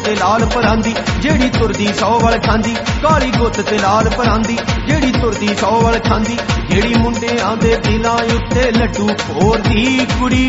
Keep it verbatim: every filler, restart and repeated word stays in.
ते लाल परांदी जेड़ी तुरदी सौ वल खांदी, काली गुत ते लाल परांदी जेड़ी तुरदी सौ वल खांदी, जेड़ी मुंडियां दे दिलां उत्ते लड्डू फोरदी कुड़ी